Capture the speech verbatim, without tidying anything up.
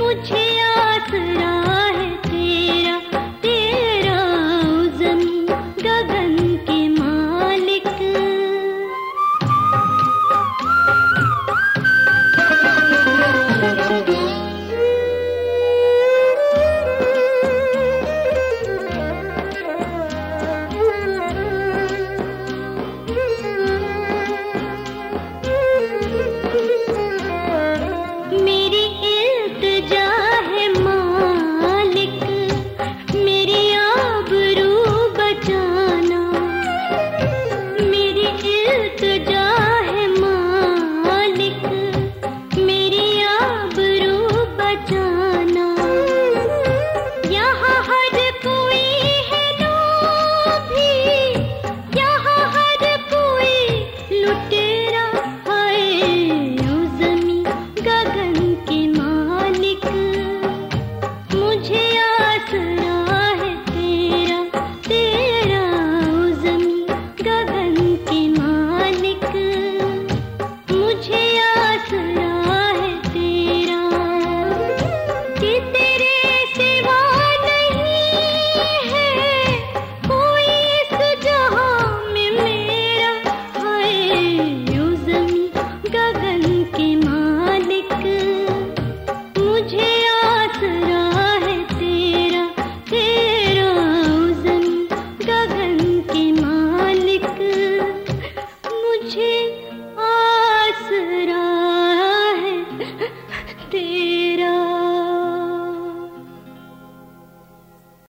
मुझे आसरा है तेरा, तेरा ज़मीं गगन के मालिक। मेरी इल्तिजा है मालिक, मेरी आबरू बचाना। मेरी इल्तिजा है मालिक, मेरी आबरू बचाना। यहाँ हर कोई है लोभी, यहाँ हर कोई लुटेरा है। ओ ज़मीं गगन के मालिक, मुझे आसरा है तेरा, तेरा ओ ज़मीं गगन के मालिक। मुझे आसरा है तेरा कि तेरे सिवा नहीं है कोई इस जहां में मेरा। हाय ओ ज़मीं गगन के मालिक, मुझे आसरा है तेरा, तेरा ओ ज़मीं गगन के मालिक। मुझे